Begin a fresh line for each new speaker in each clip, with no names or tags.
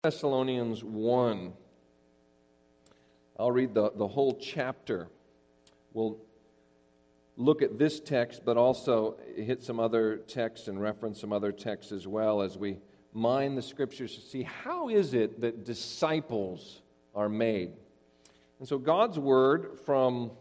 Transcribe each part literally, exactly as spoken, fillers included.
Thessalonians one. I'll read the, the whole chapter. We'll look at this text, but also hit some other texts and reference some other texts as well as we mine the Scriptures to see how is it that disciples are made. And so God's Word from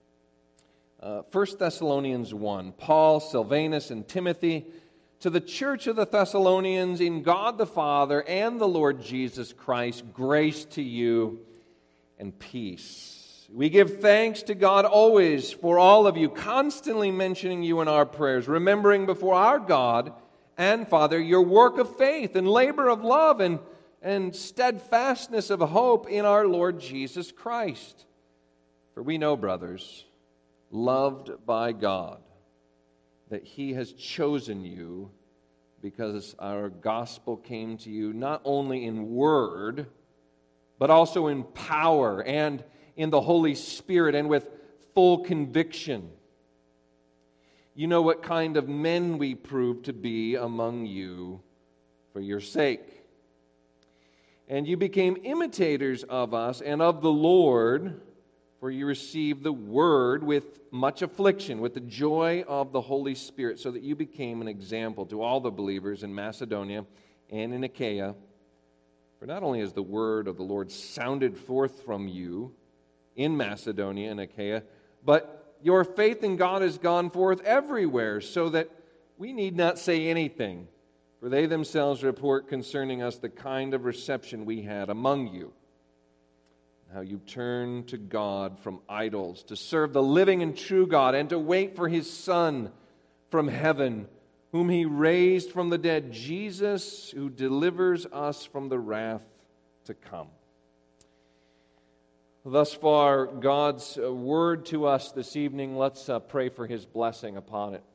uh, First Thessalonians one, Paul, Silvanus, and Timothy, to the church of the Thessalonians in God the Father and the Lord Jesus Christ, grace to you and peace. We give thanks to God always for all of you, constantly mentioning you in our prayers, remembering before our God and Father your work of faith and labor of love and, and steadfastness of hope in our Lord Jesus Christ. For we know, brothers, loved by God, that He has chosen you because our gospel came to you not only in word, but also in power and in the Holy Spirit and with full conviction. You know what kind of men we proved to be among you for your sake. And you became imitators of us and of the Lord, for you received the word with much affliction, with the joy of the Holy Spirit, so that you became an example to all the believers in Macedonia and in Achaia. For not only has the word of the Lord sounded forth from you in Macedonia and Achaia, but your faith in God has gone forth everywhere, so that we need not say anything, for they themselves report concerning us the kind of reception we had among you, how you turned to God from idols to serve the living and true God and to wait for His Son from heaven, whom He raised from the dead, Jesus, who delivers us from the wrath to come. Thus far, God's word to us this evening. Let's uh, pray for His blessing upon it.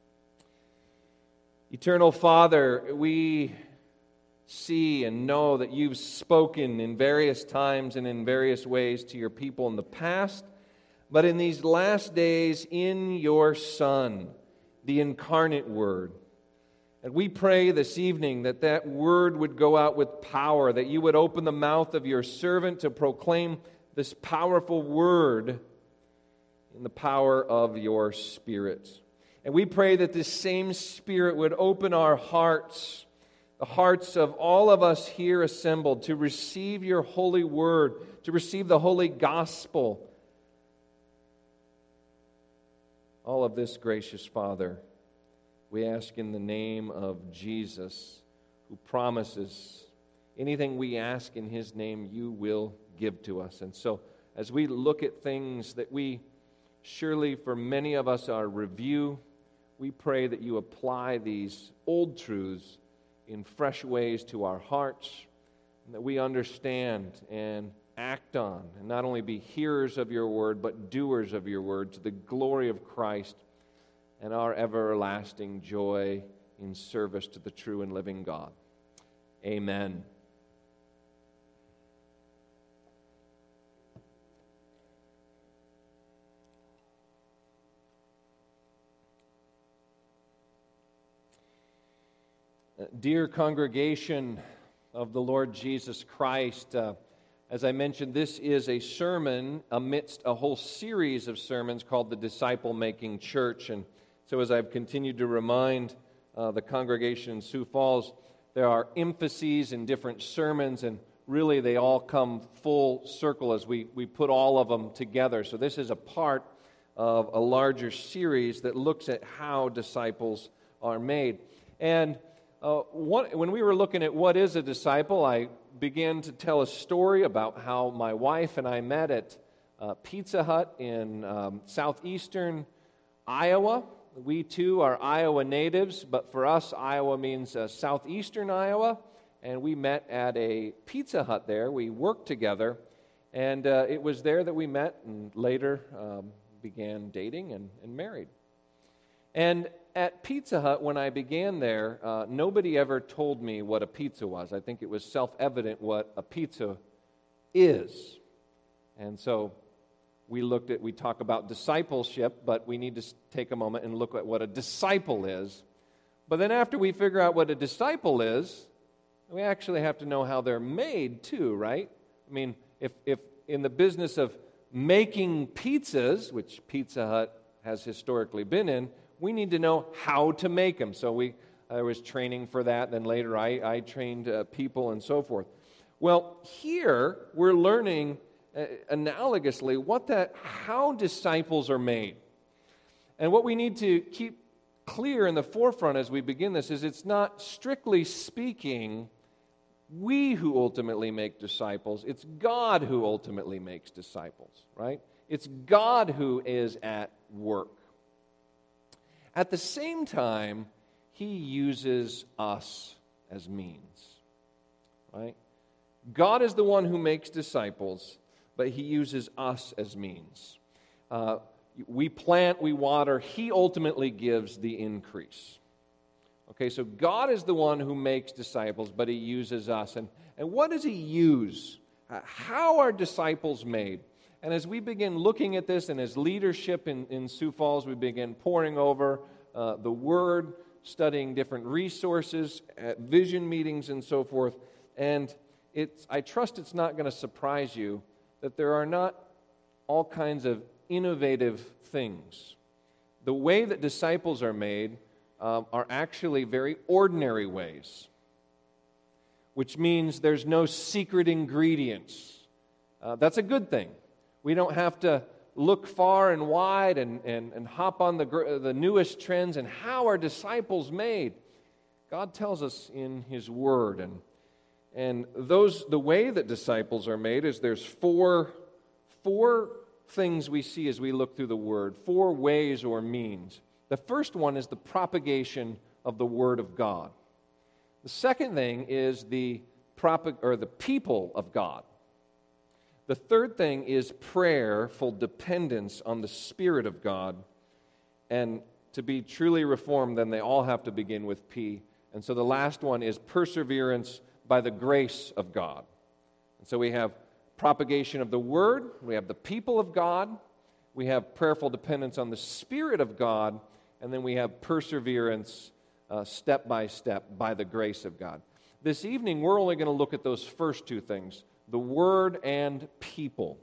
Eternal Father, we see and know that you've spoken in various times and in various ways to your people in the past, but in these last days in your Son, the incarnate Word. And we pray this evening that that Word would go out with power, that you would open the mouth of your servant to proclaim this powerful Word in the power of your Spirit. And we pray that this same Spirit would open our hearts, the hearts of all of us here assembled, to receive your holy word, to receive the holy gospel. All of this, gracious Father, we ask in the name of Jesus, who promises anything we ask in His name, you will give to us. And so, as we look at things that we surely, for many of us, are review, we pray that you apply these old truths in fresh ways to our hearts, and that we understand and act on, and not only be hearers of your word, but doers of your word, to the glory of Christ and our everlasting joy in service to the true and living God. Amen. Dear congregation of the Lord Jesus Christ, uh, as I mentioned, this is a sermon amidst a whole series of sermons called the Disciple Making Church. And so as I've continued to remind uh, the congregation in Sioux Falls, there are emphases in different sermons, and really they all come full circle as we, we put all of them together. So this is a part of a larger series that looks at how disciples are made. And Uh, one, when we were looking at what is a disciple, I began to tell a story about how my wife and I met at uh, Pizza Hut in um, southeastern Iowa. We too are Iowa natives, but for us, Iowa means uh, southeastern Iowa, and we met at a Pizza Hut there. We worked together, and uh, it was there that we met and later um, began dating and, and married. And at Pizza Hut, when I began there, uh, nobody ever told me what a pizza was. I think it was self-evident what a pizza is. And so we looked at, we talk about discipleship, but we need to take a moment and look at what a disciple is. But then after we figure out what a disciple is, we actually have to know how they're made too, right? I mean, if, if in the business of making pizzas, which Pizza Hut has historically been in, we need to know how to make them. So we, I was training for that, then later I, I trained uh, people and so forth. Well, here we're learning uh, analogously what that, how disciples are made. And what we need to keep clear in the forefront as we begin this is it's not, strictly speaking, we who ultimately make disciples. It's God who ultimately makes disciples, right? It's God who is at work. At the same time, He uses us as means, right? God is the one who makes disciples, but He uses us as means. Uh, we plant, we water, He ultimately gives the increase. Okay, so God is the one who makes disciples, but He uses us. And, and what does He use? Uh, how are disciples made? And as we begin looking at this, and as leadership in, in Sioux Falls, we begin poring over uh, the Word, studying different resources at vision meetings and so forth. And it's, I trust it's not going to surprise you that there are not all kinds of innovative things. The way that disciples are made Um, are actually very ordinary ways, which means there's no secret ingredients. Uh, that's a good thing. We don't have to look far and wide and, and, and hop on the, the newest trends and how are disciples made. God tells us in His Word, and and those the way that disciples are made is there's four four things we see as we look through the Word, four ways or means. The first one is the propagation of the Word of God. The second thing is the propag- or the people of God. The third thing is prayerful dependence on the Spirit of God. And to be truly reformed, then they all have to begin with P. And so the last one is perseverance by the grace of God. And so we have propagation of the Word, we have the people of God, we have prayerful dependence on the Spirit of God, and then we have perseverance uh, step by step by the grace of God. This evening, we're only going to look at those first two things, the Word and people.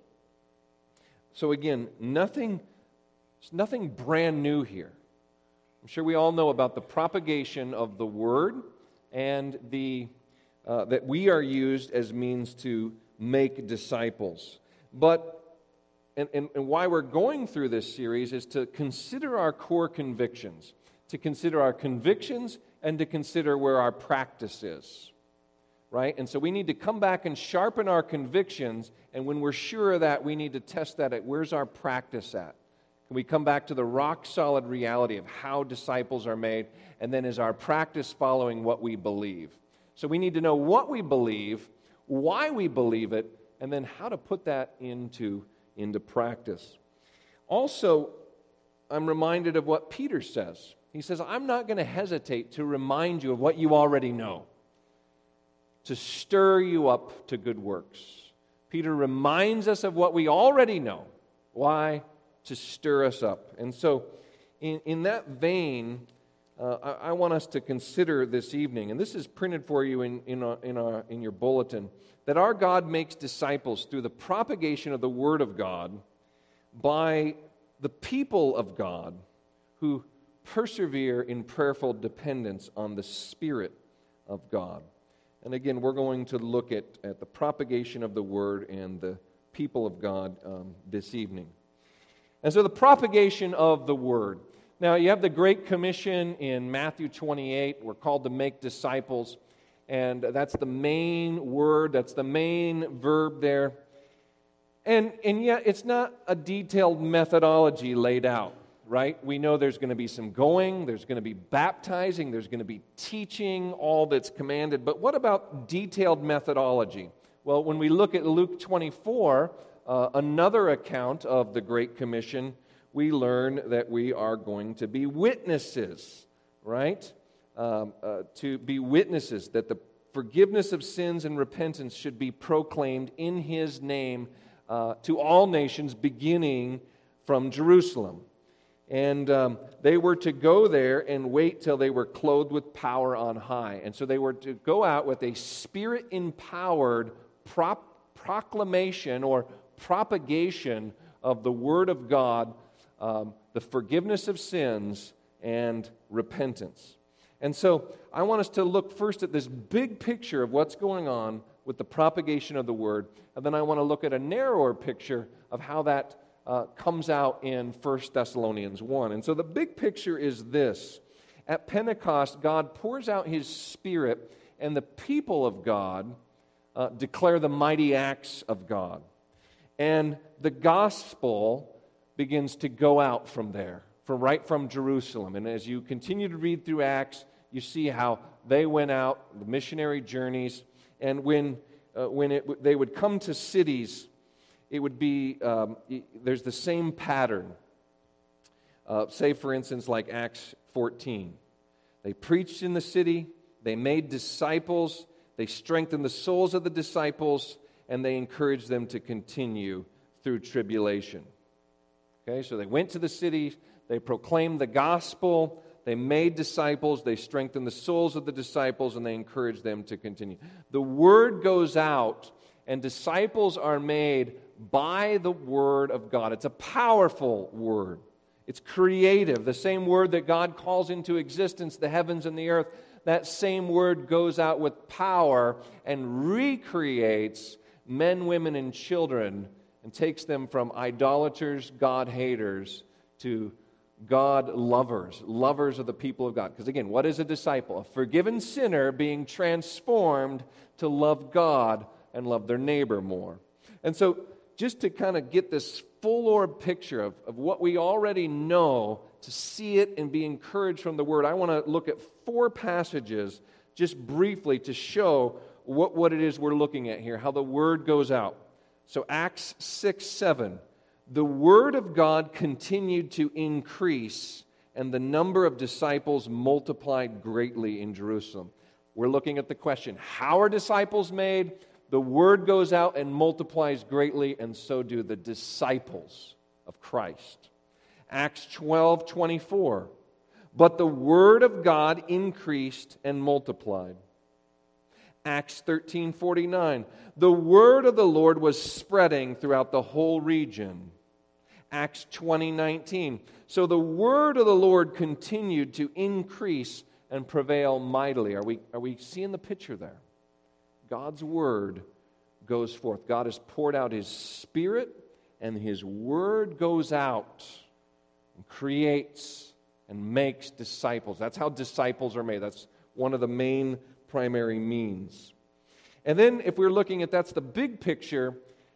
So again, nothing, nothing brand new here. I'm sure we all know about the propagation of the Word and the uh, that we are used as means to make disciples. But And, and, and why we're going through this series is to consider our core convictions, to consider our convictions and to consider where our practice is, right? And so we need to come back and sharpen our convictions, and when we're sure of that, we need to test that at where's our practice at? Can we come back to the rock-solid reality of how disciples are made, and then is our practice following what we believe? So we need to know what we believe, why we believe it, and then how to put that into into practice. Also, I'm reminded of what Peter says. He says, I'm not going to hesitate to remind you of what you already know, to stir you up to good works. Peter reminds us of what we already know. Why? To stir us up. And so, in, in that vein, uh, I, I want us to consider this evening, and this is printed for you in, in, a, in, a, in your bulletin, that our God makes disciples through the propagation of the Word of God by the people of God who persevere in prayerful dependence on the Spirit of God. And again, we're going to look at, at the propagation of the Word and the people of God um, this evening. And so the propagation of the Word. Now, you have the Great Commission in Matthew twenty-eight. We're called to make disciples. And that's the main word, that's the main verb there. And, and yet, it's not a detailed methodology laid out, right? We know there's going to be some going, there's going to be baptizing, there's going to be teaching, all that's commanded. But what about detailed methodology? Well, when we look at Luke twenty-four, uh, another account of the Great Commission, we learn that we are going to be witnesses, right? Um, uh, to be witnesses, that the forgiveness of sins and repentance should be proclaimed in His name uh, to all nations, beginning from Jerusalem. And um, they were to go there and wait till they were clothed with power on high. And so they were to go out with a Spirit-empowered prop, proclamation or propagation of the Word of God, um, the forgiveness of sins, and repentance. And so I want us to look first at this big picture of what's going on with the propagation of the Word, and then I want to look at a narrower picture of how that uh, comes out in First Thessalonians one. And so the big picture is this. At Pentecost, God pours out His Spirit, and the people of God uh, declare the mighty acts of God. And the gospel begins to go out from there, from right from Jerusalem. And as you continue to read through Acts, you see how they went out, the missionary journeys, and when uh, when it, they would come to cities, it would be, um, there's the same pattern. Uh, say, for instance, like Acts fourteen. They preached in the city, they made disciples, they strengthened the souls of the disciples, and they encouraged them to continue through tribulation. Okay, so they went to the city, they proclaimed the gospel, they made disciples, they strengthened the souls of the disciples, and they encouraged them to continue. The word goes out, and disciples are made by the word of God. It's a powerful word. It's creative. The same word that God calls into existence the heavens and the earth, that same word goes out with power and recreates men, women, and children and takes them from idolaters, God-haters, to God lovers, lovers of the people of God. Because again, what is a disciple? A forgiven sinner being transformed to love God and love their neighbor more. And so, just to kind of get this full orb picture of, of what we already know, to see it and be encouraged from the Word, I want to look at four passages just briefly to show what, what it is we're looking at here, how the Word goes out. So Acts six seven. The Word of God continued to increase, and the number of disciples multiplied greatly in Jerusalem. We're looking at the question, how are disciples made? The Word goes out and multiplies greatly, and so do the disciples of Christ. Acts twelve twenty-four. But the Word of God increased and multiplied. Acts thirteen forty-nine. The word of the Lord was spreading throughout the whole region. Acts twenty nineteen. So the word of the Lord continued to increase and prevail mightily. Are we, are we seeing the picture there? God's word goes forth. God has poured out His Spirit, and His word goes out and creates and makes disciples. That's how disciples are made. That's one of the main primary means. And then if we're looking at that's the big picture,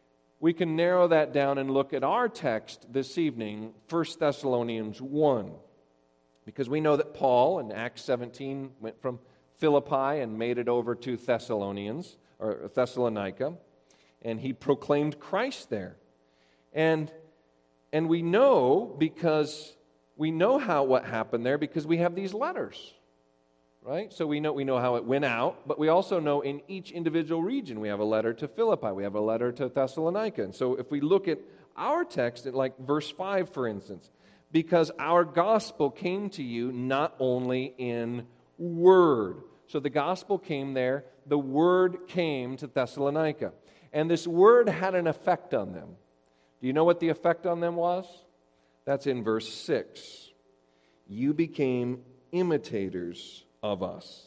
we can narrow that down and look at our text this evening, First Thessalonians one. Because we know that Paul in Acts seventeen went from Philippi and made it over to Thessalonians, or Thessalonica, and he proclaimed Christ there. And, and we know because we know how what happened there because we have these letters. Right? So we know we know how it went out, but we also know in each individual region we have a letter to Philippi, we have a letter to Thessalonica. And so if we look at our text, at like verse five, for instance, because our gospel came to you not only in word. So the gospel came there, the word came to Thessalonica. And this word had an effect on them. Do you know what the effect on them was? That's in verse six. You became imitators of us.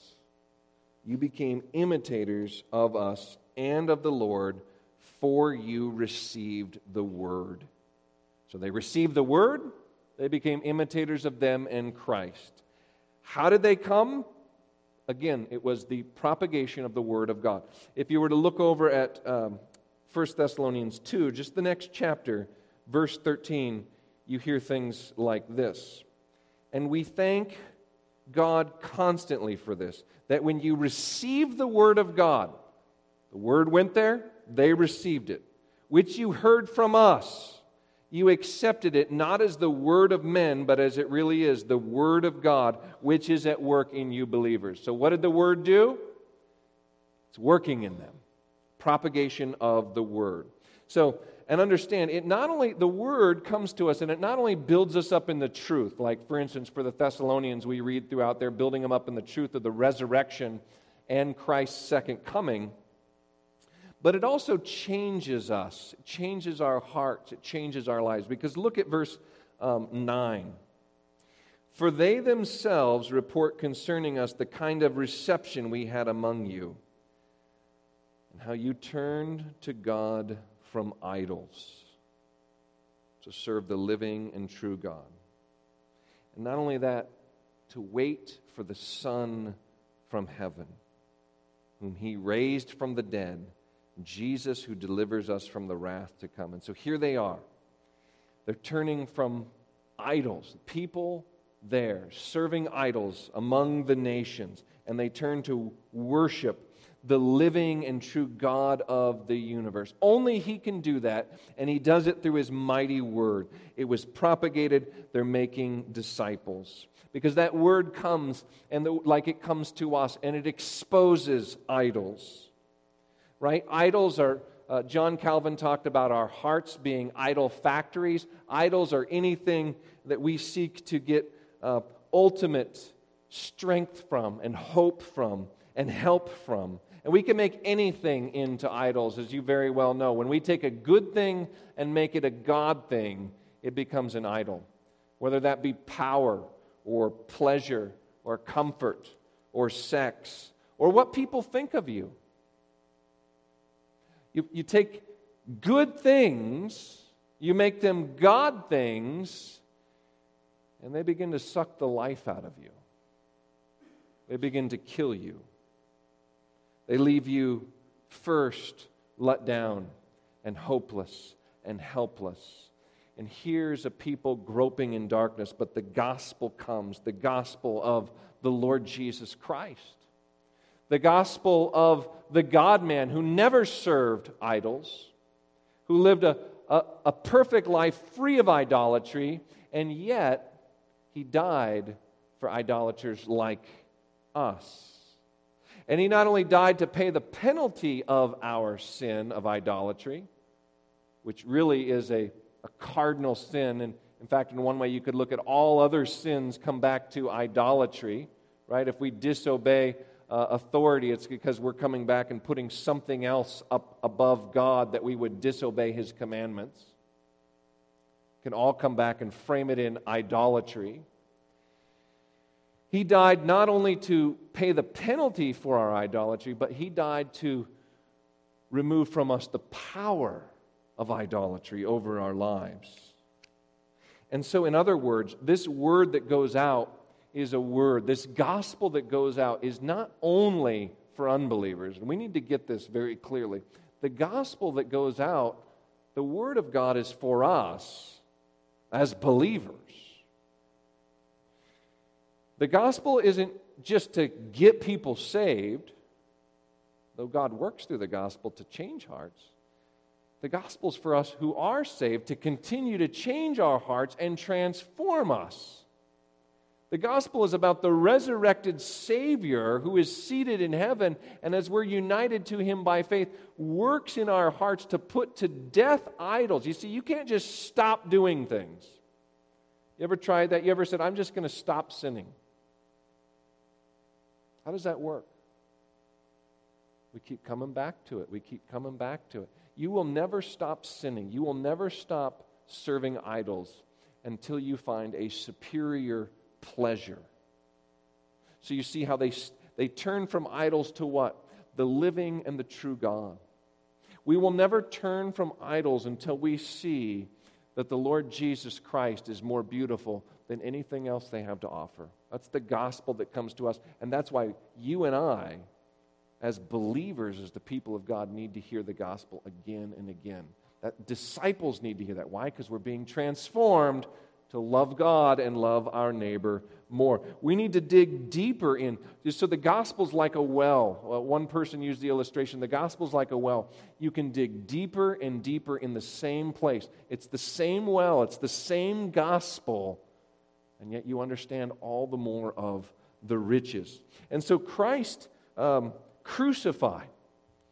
You became imitators of us and of the Lord, for you received the word. So they received the word, they became imitators of them and Christ. How did they come? Again, it was the propagation of the word of God. If you were to look over at um, First Thessalonians two, just the next chapter, verse thirteen, you hear things like this. And we thank God constantly for this, that when you receive the word of God, the word went there, they received it, which you heard from us, you accepted it not as the word of men, but as it really is, the word of God, which is at work in you believers. So what did the word do? It's working in them. Propagation of the word. So, and understand, it not only, the Word comes to us and it not only builds us up in the truth, like for instance for the Thessalonians we read throughout there, building them up in the truth of the resurrection and Christ's second coming, but it also changes us. It changes our hearts. It changes our lives. Because look at verse um, nine. For they themselves report concerning us the kind of reception we had among you, and how you turned to God from idols to serve the living and true God. And not only that, to wait for the Son from heaven, whom He raised from the dead, Jesus who delivers us from the wrath to come. And so here they are. They're turning from idols, people there, serving idols among the nations, and they turn to worship the living and true God of the universe. Only He can do that, and He does it through His mighty Word. It was propagated, they're making disciples. Because that Word comes, and the, like it comes to us, and it exposes idols. Right? Idols are, uh, John Calvin talked about our hearts being idol factories. Idols are anything that we seek to get uh, ultimate strength from, and hope from, and help from. And we can make anything into idols, as you very well know. When we take a good thing and make it a God thing, it becomes an idol. Whether that be power, or pleasure, or comfort, or sex, or what people think of you. You, you take good things, you make them God things, and they begin to suck the life out of you. They begin to kill you. They leave you first let down and hopeless and helpless. And here's a people groping in darkness, but the gospel comes, the gospel of the Lord Jesus Christ. The gospel of the God-man who never served idols, who lived a, a, a perfect life free of idolatry, and yet He died for idolaters like us. And He not only died to pay the penalty of our sin of idolatry, which really is a, a cardinal sin, and in fact, in one way you could look at all other sins come back to idolatry, right? If we disobey uh, authority, it's because we're coming back and putting something else up above God that we would disobey His commandments. Can all come back and frame it in idolatry. He died not only to pay the penalty for our idolatry, but He died to remove from us the power of idolatry over our lives. And so, in other words, this word that goes out is a word, this gospel that goes out is not only for unbelievers, and we need to get this very clearly. The gospel that goes out, the word of God is for us as believers. The gospel isn't just to get people saved, though God works through the gospel to change hearts. The gospel is for us who are saved to continue to change our hearts and transform us. The gospel is about the resurrected Savior who is seated in heaven, and as we're united to Him by faith, works in our hearts to put to death idols. You see, you can't just stop doing things. You ever tried that? You ever said, I'm just going to stop sinning? How does that work? We keep coming back to it. We keep coming back to it. You will never stop sinning. You will never stop serving idols until you find a superior pleasure. So you see how they, they turn from idols to what? The living and the true God. We will never turn from idols until we see that the Lord Jesus Christ is more beautiful than anything else they have to offer. That's the gospel that comes to us. And that's why you and I, as believers, as the people of God, need to hear the gospel again and again. That disciples need to hear that. Why? Because we're being transformed to love God and love our neighbor more. We need to dig deeper in. So the gospel's like a well. Well, one person used the illustration, the gospel's like a well. You can dig deeper and deeper in the same place. It's the same well. It's the same gospel. And yet you understand all the more of the riches. And so Christ um, crucified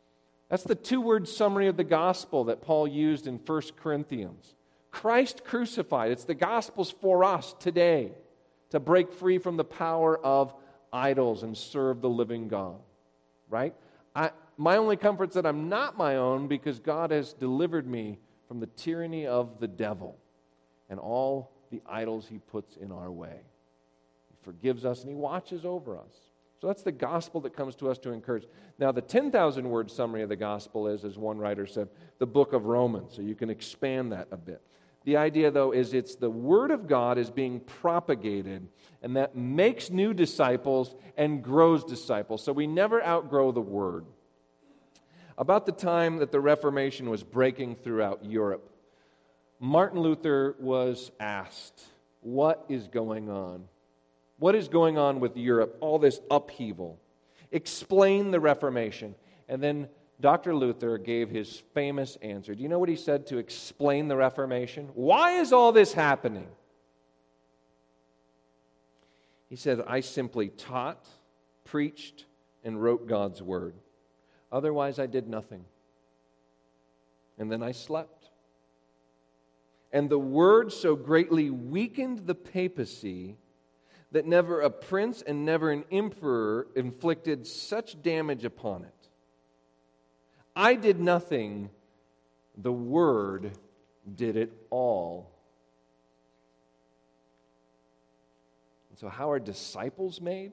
That's the two-word summary of the gospel that Paul used in First Corinthians. Christ crucified. It's the gospel's for us today to break free from the power of idols and serve the living God. Right? I, my only comfort is that I'm not my own because God has delivered me from the tyranny of the devil and all the idols he puts in our way. He forgives us and he watches over us. So that's the gospel that comes to us to encourage. Now, the ten thousand word summary of the gospel is, as one writer said, the book of Romans. So you can expand that a bit. The idea, though, is it's the Word of God is being propagated, and that makes new disciples and grows disciples. So we never outgrow the Word. About the time that the Reformation was breaking throughout Europe, Martin Luther was asked, what is going on? What is going on with Europe? All this upheaval. Explain the Reformation. And then Doctor Luther gave his famous answer. Do you know what he said to explain the Reformation? Why is all this happening? He said, I simply taught, preached, and wrote God's Word. Otherwise, I did nothing. And then I slept. And the Word so greatly weakened the papacy that never a prince and never an emperor inflicted such damage upon it. I did nothing, the Word did it all. And so how are disciples made?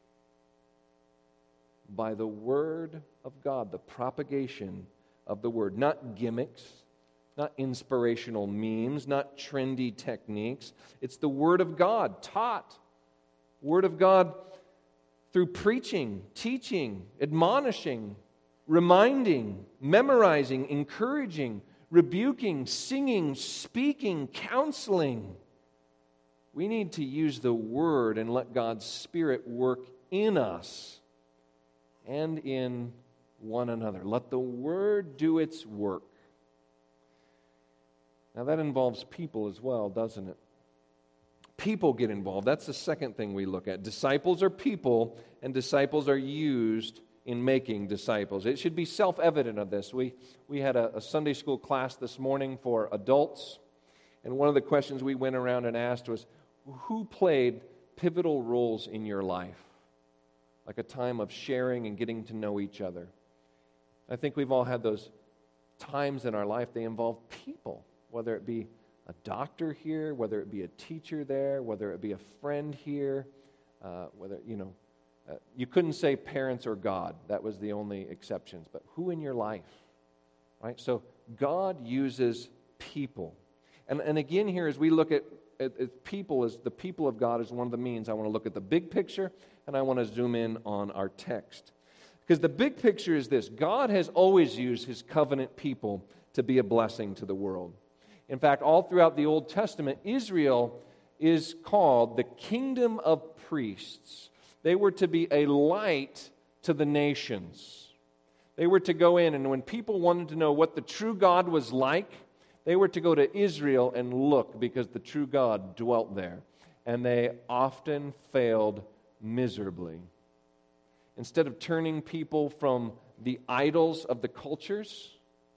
By the Word of God, the propagation of the Word. Not gimmicks, not inspirational memes, not trendy techniques. It's the Word of God, taught. Word of God through preaching, teaching, admonishing, reminding, memorizing, encouraging, rebuking, singing, speaking, counseling. We need to use the Word and let God's Spirit work in us and in one another. Let the Word do its work. Now that involves people as well, doesn't it? People get involved. That's the second thing we look at. Disciples are people, and disciples are used in making disciples. It should be self-evident of this. We, we had a, a Sunday school class this morning for adults, and one of the questions we went around and asked was, who played pivotal roles in your life? Like a time of sharing and getting to know each other. I think we've all had those times in our life. They involve people, whether it be a doctor here, whether it be a teacher there, whether it be a friend here, uh, whether, you know, uh, you couldn't say parents or God. That was the only exceptions. But who in your life, right? So God uses people. And, and again here, as we look at, at, at people, as the people of God is one of the means, I want to look at the big picture, and I want to zoom in on our text. Because the big picture is this: God has always used His covenant people to be a blessing to the world. In fact, all throughout the Old Testament, Israel is called the kingdom of priests. They were to be a light to the nations. They were to go in, and when people wanted to know what the true God was like, they were to go to Israel and look, because the true God dwelt there. And they often failed miserably. Instead of turning people from the idols of the cultures,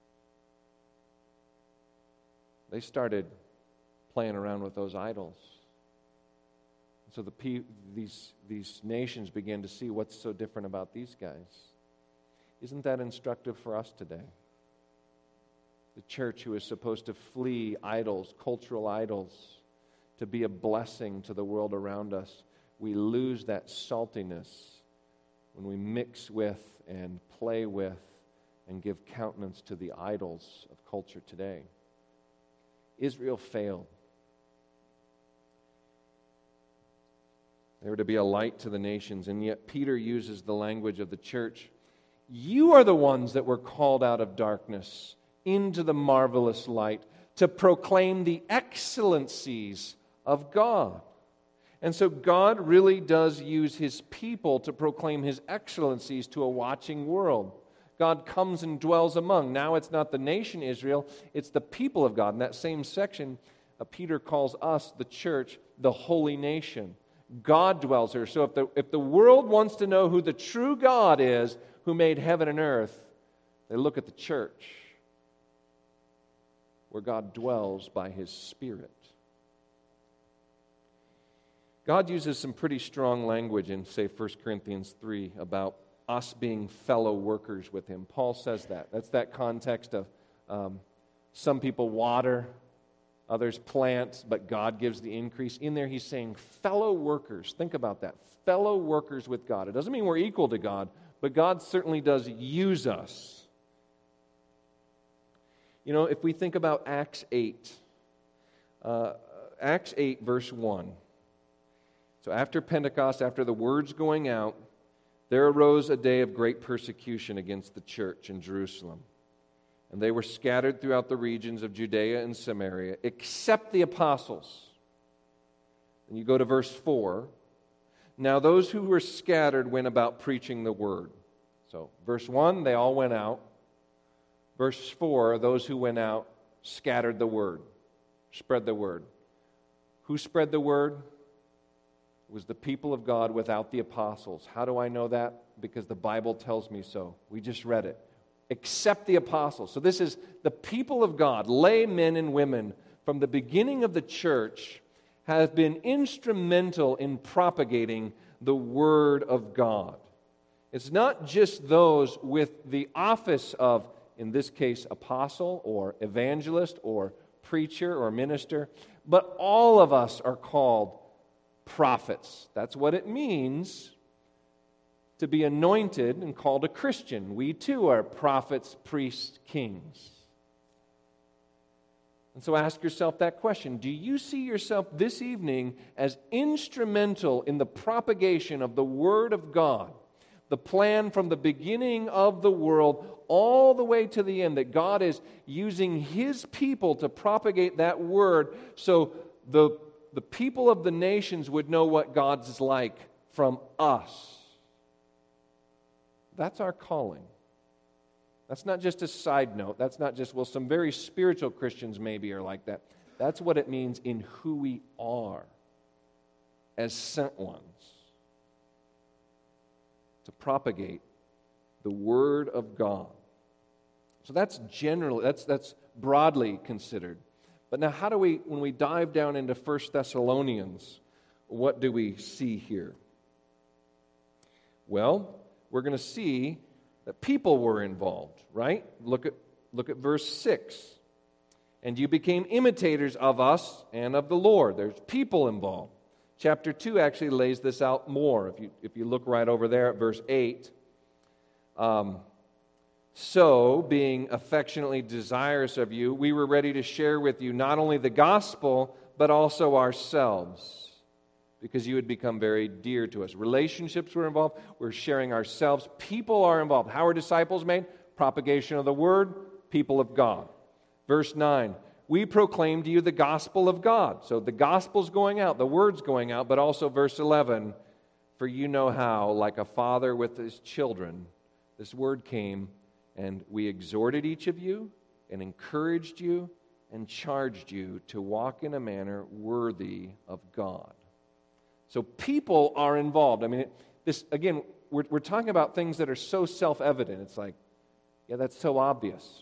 they started playing around with those idols. So the pe- these, these nations began to see what's so different about these guys. Isn't that instructive for us today? The church, who is supposed to flee idols, cultural idols, to be a blessing to the world around us, we lose that saltiness when we mix with and play with and give countenance to the idols of culture today. Israel failed. They were to be a light to the nations, and yet Peter uses the language of the church. You are the ones that were called out of darkness into the marvelous light to proclaim the excellencies of God. And so God really does use His people to proclaim His excellencies to a watching world. God comes and dwells among. Now it's not the nation Israel, it's the people of God. In that same section, uh, Peter calls us, the church, the holy nation. God dwells here. So if the, if the world wants to know who the true God is, who made heaven and earth, They look at the church, where God dwells by His Spirit. God uses some pretty strong language in, say, First Corinthians three about us being fellow workers with Him. Paul says that. That's that context of um, some people water, others plant, but God gives the increase. In there he's saying fellow workers. Think about that. Fellow workers with God. It doesn't mean we're equal to God, but God certainly does use us. You know, if we think about Acts eight, uh, Acts eight, verse one. So after Pentecost, after the word's going out, there arose a day of great persecution against the church in Jerusalem. And they were scattered throughout the regions of Judea and Samaria, except the apostles. And you go to verse four. Now those who were scattered went about preaching the word. So verse one, they all went out. Verse four, those who went out scattered the word, spread the word. Who spread the word? It was the people of God without the apostles. How do I know that? Because the Bible tells me so. We just read it. Except the apostles. So this is the people of God, lay men and women from the beginning of the church have been instrumental in propagating the Word of God. It's not just those with the office of, in this case, apostle or evangelist or preacher or minister, but all of us are called prophets. That's what it means to be anointed and called a Christian. We too are prophets, priests, kings. And so ask yourself that question. Do you see yourself this evening as instrumental in the propagation of the Word of God? The plan from the beginning of the world all the way to the end, that God is using His people to propagate that Word so the, the people of the nations would know what God's like from us. That's our calling. That's not just a side note. That's not just, well, some very spiritual Christians maybe are like that. That's what it means in who we are as sent ones. To propagate the Word of God. So that's generally, that's that's broadly considered. But now how do we, when we dive down into First Thessalonians, what do we see here? Well, we're going to see that people were involved, right? Look at look at verse six. And you became imitators of us and of the Lord. There's people involved. Chapter two actually lays this out more. If you if you look right over there at verse eight. Um, so, being affectionately desirous of you, we were ready to share with you not only the gospel, but also ourselves, because you had become very dear to us. Relationships were involved. We're sharing ourselves. People are involved. How are disciples made? Propagation of the word, people of God. Verse nine. We proclaim to you the gospel of God. So the gospel's going out, the word's going out, but also verse eleven, for you know how, like a father with his children, this word came, and we exhorted each of you, and encouraged you, and charged you to walk in a manner worthy of God. So people are involved. I mean, it, this again, we're, we're talking about things that are so self-evident. It's like, yeah, that's so obvious.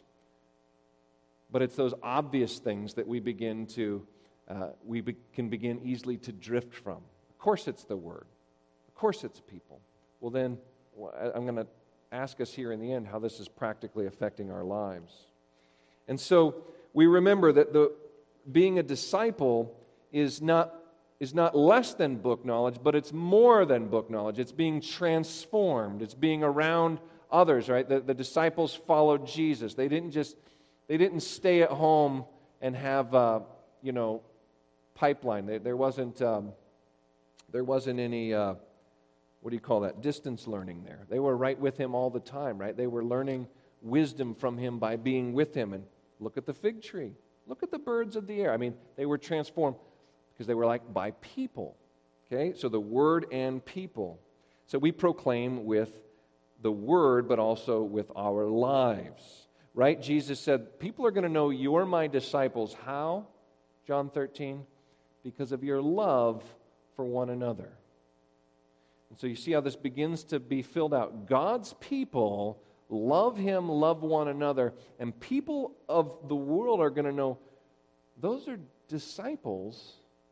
But it's those obvious things that we begin to, uh, we be, can begin easily to drift from. Of course it's the Word. Of course it's people. Well then, I'm going to ask us here in the end how this is practically affecting our lives. And so we remember that the being a disciple is not is not less than book knowledge, but it's more than book knowledge. It's being transformed. It's being around others, right? The, the disciples followed Jesus. They didn't just They didn't stay at home and have, uh, you know, pipeline. There, there wasn't, um, there wasn't any, uh, what do you call that, distance learning there. They were right with Him all the time, right? They were learning wisdom from Him by being with Him. And look at the fig tree. Look at the birds of the air. I mean, they were transformed because they were like by people, okay? So the Word and people. So we proclaim with the Word, but also with our lives. Right? Jesus said, people are going to know you're my disciples. How? John thirteen, because of your love for one another. And so you see how this begins to be filled out. God's people love Him, love one another, and people of the world are going to know those are disciples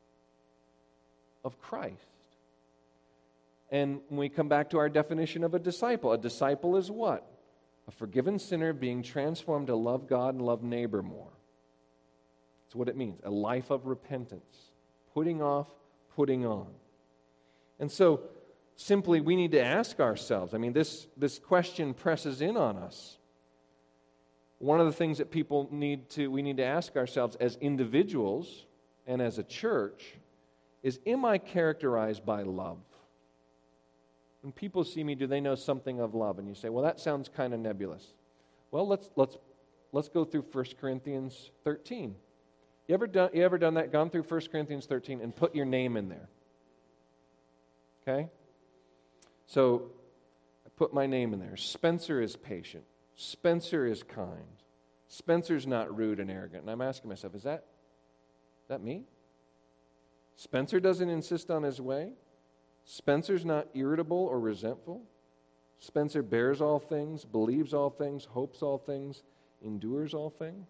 of Christ. And when we come back to our definition of a disciple, a disciple is what? A forgiven sinner being transformed to love God and love neighbor more. That's what it means, a life of repentance, putting off, putting on. And so, simply, we need to ask ourselves, I mean, this, this question presses in on us. One of the things that people need to, we need to ask ourselves as individuals and as a church is, am I characterized by love? When people see me, do they know something of love? And you say, well, that sounds kind of nebulous. Well, let's let's let's go through First Corinthians thirteen. You ever done you ever done that? Gone through First Corinthians thirteen and put your name in there? Okay? So I put my name in there. Spencer is patient. Spencer is kind. Spencer's not rude and arrogant. And I'm asking myself, is that is that me? Spencer doesn't insist on his way. Spencer's not irritable or resentful. Spencer bears all things, believes all things, hopes all things, endures all things.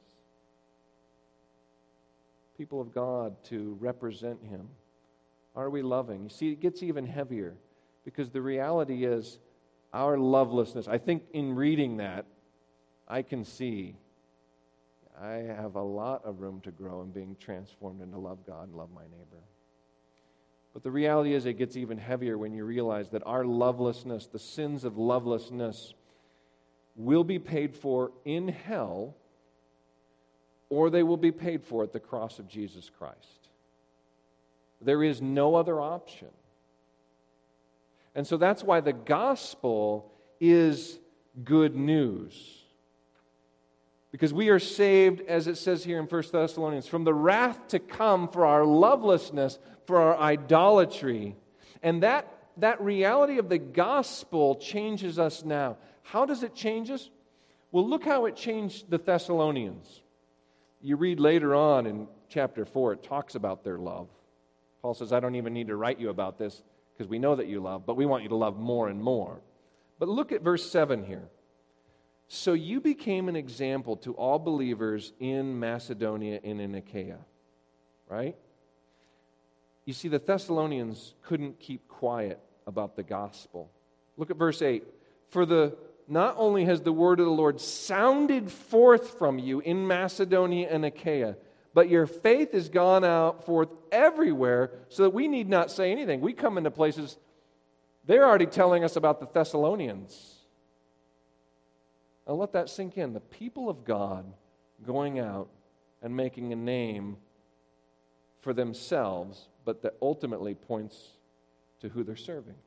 People of God to represent Him. Are we loving? You see, it gets even heavier because the reality is our lovelessness. I think in reading that, I can see I have a lot of room to grow in being transformed and to love God and love my neighbor. But the reality is it gets even heavier when you realize that our lovelessness, the sins of lovelessness, will be paid for in hell, or they will be paid for at the cross of Jesus Christ. There is no other option. And so that's why the gospel is good news. Because we are saved, as it says here in First Thessalonians, from the wrath to come for our lovelessness, for our idolatry. And that, that reality of the gospel changes us now. How does it change us? Well, look how it changed the Thessalonians. You read later on in chapter four, it talks about their love. Paul says, I don't even need to write you about this because we know that you love, but we want you to love more and more. But look at verse seven here. So you became an example to all believers in Macedonia and in Achaia, right? You see, the Thessalonians couldn't keep quiet about the gospel. Look at verse eight. For the not only has the word of the Lord sounded forth from you in Macedonia and Achaia, but your faith has gone out forth everywhere, so that we need not say anything. We come into places, they're already telling us about the Thessalonians. Now let that sink in. The people of God going out and making a name for themselves, but that ultimately points to who they're serving.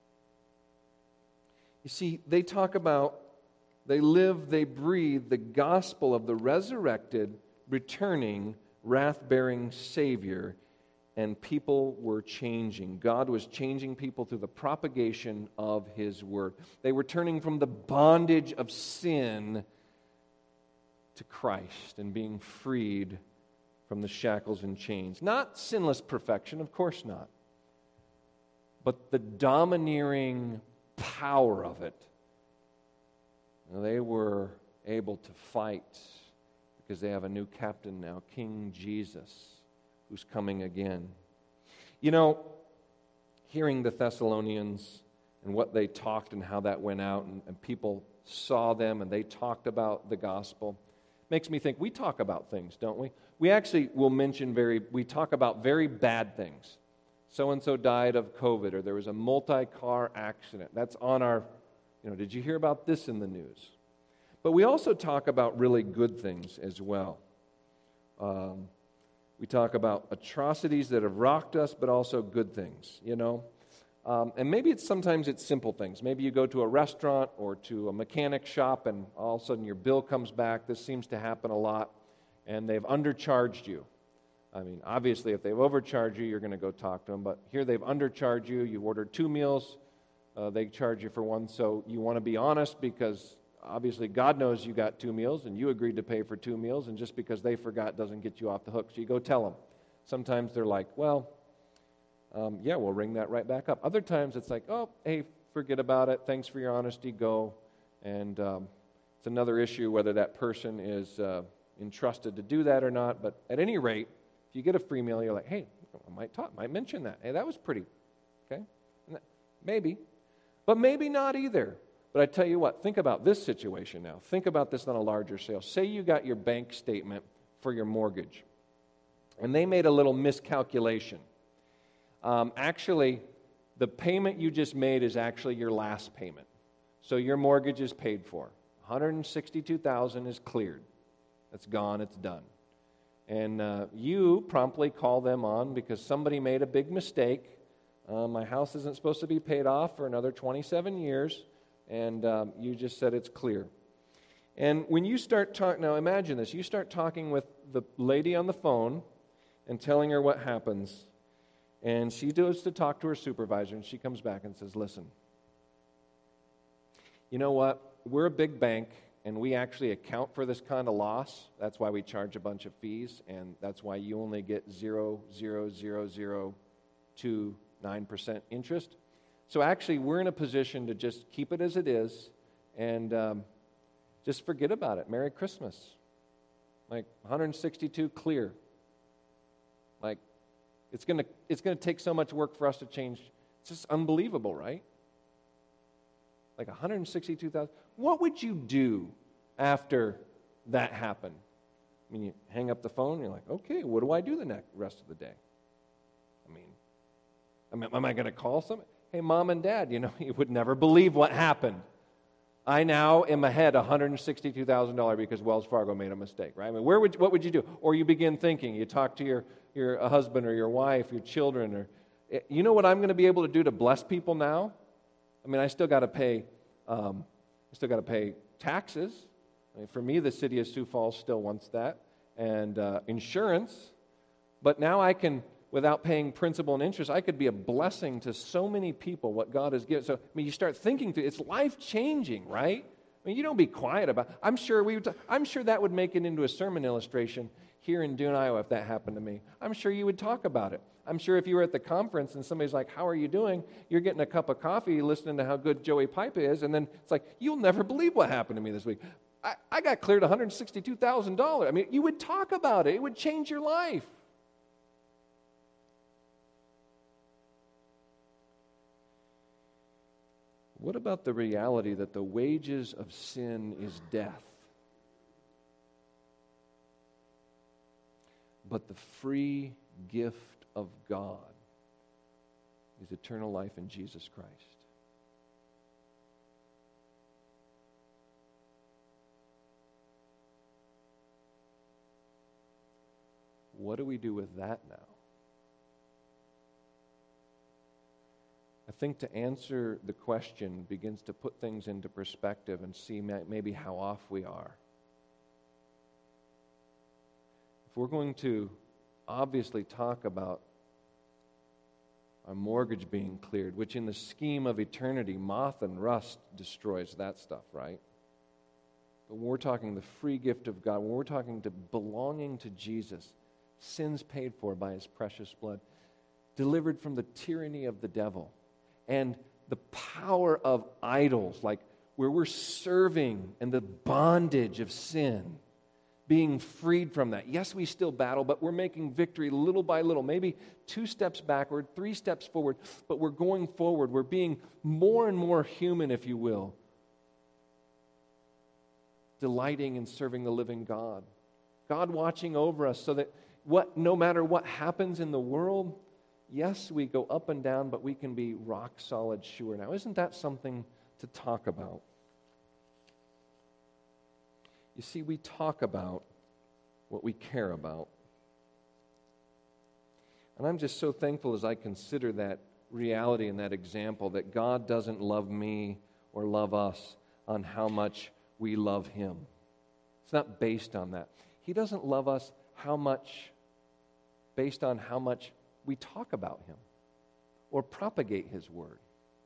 You see, they talk about, they live, they breathe the gospel of the resurrected, returning, wrath-bearing Savior, and people were changing. God was changing people through the propagation of His Word. They were turning from the bondage of sin to Christ and being freed from the shackles and chains. Not sinless perfection, of course not, but the domineering power of it. They were able to fight because they have a new captain now, King Jesus, who's coming again. You know, hearing the Thessalonians and what they talked and how that went out, and, and people saw them and they talked about the gospel, makes me think we talk about things, don't we? We actually will mention very, we talk about very bad things. So-and-so died of COVID, or there was a multi-car accident. That's on our, you know, did you hear about this in the news? But we also talk about really good things as well. Um, we talk about atrocities that have rocked us, but also good things, you know. Um, and maybe it's sometimes it's simple things. Maybe you go to a restaurant or to a mechanic shop and all of a sudden your bill comes back. This seems to happen a lot. And they've undercharged you. I mean, obviously, if they've overcharged you, you're going to go talk to them. But here they've undercharged you. You ordered two meals. Uh, they charge you for one. So you want to be honest because obviously God knows you got two meals and you agreed to pay for two meals. And just because they forgot doesn't get you off the hook. So you go tell them. Sometimes they're like, well, um, yeah, we'll ring that right back up. Other times it's like, oh, hey, forget about it. Thanks for your honesty. Go. And um, it's another issue whether that person is uh, entrusted to do that or not. But at any rate, if you get a free meal, you're like, hey, I might talk, might mention that. Hey, that was pretty, okay? Maybe. But maybe not either. But I tell you what, think about this situation now. Think about this on a larger scale. Say you got your bank statement for your mortgage, and they made a little miscalculation. Um, actually, the payment you just made is actually your last payment. So your mortgage is paid for. one hundred sixty-two thousand dollars is cleared. It's gone, it's done. And uh, you promptly call them on because somebody made a big mistake. Uh, my house isn't supposed to be paid off for another twenty-seven years, and um, you just said it's clear. And when you start talking, now imagine this, you start talking with the lady on the phone and telling her what happens, and she goes to talk to her supervisor, and she comes back and says, listen, you know what, we're a big bank, and we actually account for this kind of loss. That's why we charge a bunch of fees, and that's why you only get zero point zero zero zero two nine percent interest. So actually, we're in a position to just keep it as it is and um, just forget about it. Merry Christmas. Like one hundred sixty-two clear. Like it's gonna it's gonna take so much work for us to change. It's just unbelievable, right? Like one hundred sixty-two thousand. What would you do after that happened? I mean, you hang up the phone, and you're like, okay, what do I do the next rest of the day? I mean, I mean am I going to call somebody? Hey, Mom and Dad, you know, you would never believe what happened. I now am ahead one hundred sixty-two thousand dollars because Wells Fargo made a mistake, right? I mean, where would what would you do? Or you begin thinking, you talk to your, your husband or your wife, your children, or, you know what I'm going to be able to do to bless people now? I mean, I still got to pay, um, I still got to pay taxes. I mean, for me, the city of Sioux Falls still wants that, and uh, insurance. But now I can, without paying principal and interest, I could be a blessing to so many people, what God has given. So, I mean, you start thinking through, it's life-changing, right? I mean, you don't be quiet about it. I'm sure we would t- I'm sure that would make it into a sermon illustration here in Dune, Iowa, if that happened to me. I'm sure you would talk about it. I'm sure if you were at the conference and somebody's like, how are you doing? You're getting a cup of coffee, listening to how good Joey Pipe is, and then it's like, you'll never believe what happened to me this week. I, I got cleared one hundred sixty-two thousand dollars. I mean, you would talk about it. It would change your life. What about the reality that the wages of sin is death, but the free gift of God is eternal life in Jesus Christ? What do we do with that now? I think to answer the question begins to put things into perspective and see maybe how off we are. If we're going to obviously talk about our mortgage being cleared, which in the scheme of eternity, moth and rust destroys that stuff, right? But when we're talking the free gift of God, when we're talking to belonging to Jesus, sins paid for by His precious blood, delivered from the tyranny of the devil, and the power of idols, like where we're serving and the bondage of sin, being freed from that. Yes, we still battle, but we're making victory little by little, maybe two steps backward, three steps forward, but we're going forward. We're being more and more human, if you will, delighting in serving the living God. God watching over us so that what, no matter what happens in the world, yes, we go up and down, but we can be rock solid sure. Now, isn't that something to talk about? You see, we talk about what we care about. And I'm just so thankful as I consider that reality and that example that God doesn't love me or love us on how much we love Him. It's not based on that. He doesn't love us how much, based on how much we talk about Him or propagate His word.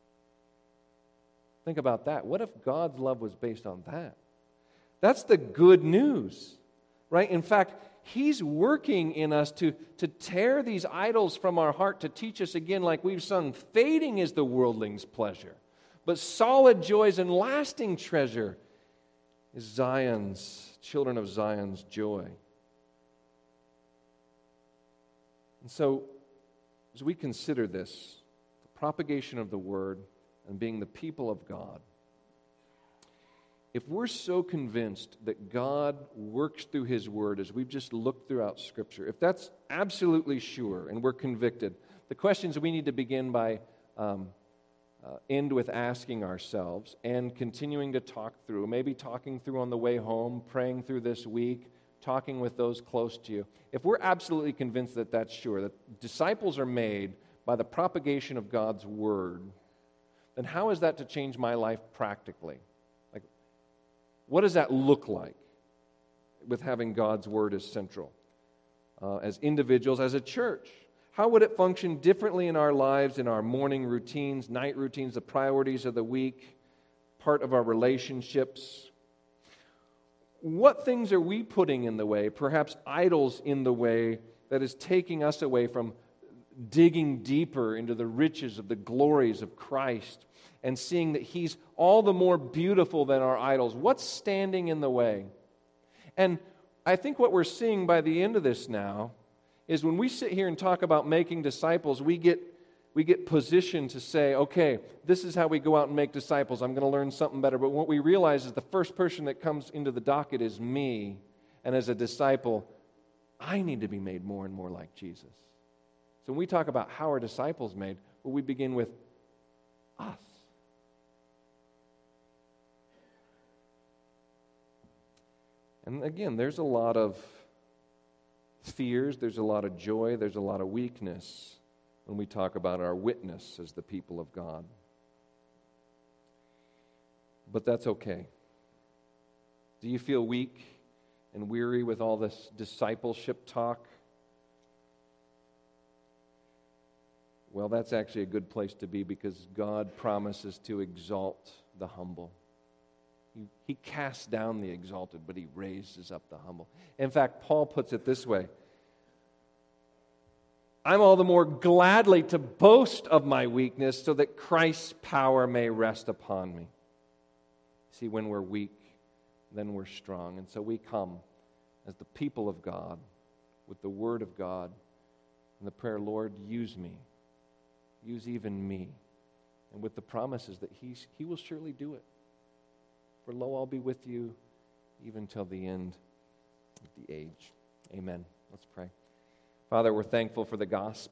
Think about that. What if God's love was based on that? That's the good news, right? In fact, He's working in us to, to tear these idols from our heart, to teach us again, like we've sung, fading is the worldling's pleasure. But solid joys and lasting treasure is Zion's, children of Zion's joy. And so, as we consider this, the propagation of the Word and being the people of God, if we're so convinced that God works through His Word as we've just looked throughout Scripture, if that's absolutely sure and we're convicted, the questions we need to begin by um, uh, end with asking ourselves and continuing to talk through, maybe talking through on the way home, praying through this week, talking with those close to you. If we're absolutely convinced that that's sure, that disciples are made by the propagation of God's Word, then how is that to change my life practically? Like, what does that look like with having God's Word as central? Uh, as individuals, as a church, how would it function differently in our lives, in our morning routines, night routines, the priorities of the week, part of our relationships? What things are we putting in the way, perhaps idols in the way, that is taking us away from digging deeper into the riches of the glories of Christ and seeing that He's all the more beautiful than our idols? What's standing in the way? And I think what we're seeing by the end of this now is when we sit here and talk about making disciples, we get we get positioned to say, okay, this is how we go out and make disciples. I'm going to learn something better. But what we realize is the first person that comes into the docket is me. And as a disciple, I need to be made more and more like Jesus. So when we talk about how are disciples made, well, we begin with us. And again, there's a lot of fears, there's a lot of joy, there's a lot of weakness when we talk about our witness as the people of God. But that's okay. Do you feel weak and weary with all this discipleship talk? Well, that's actually a good place to be, because God promises to exalt the humble. He, he casts down the exalted, but He raises up the humble. In fact, Paul puts it this way: I'm all the more gladly to boast of my weakness, so that Christ's power may rest upon me. See, when we're weak, then we're strong. And so we come as the people of God with the Word of God and the prayer, Lord, use me. Use even me. And with the promises that he's, He will surely do it. For lo, I'll be with you even till the end of the age. Amen. Let's pray. Father, we're thankful for the gospel.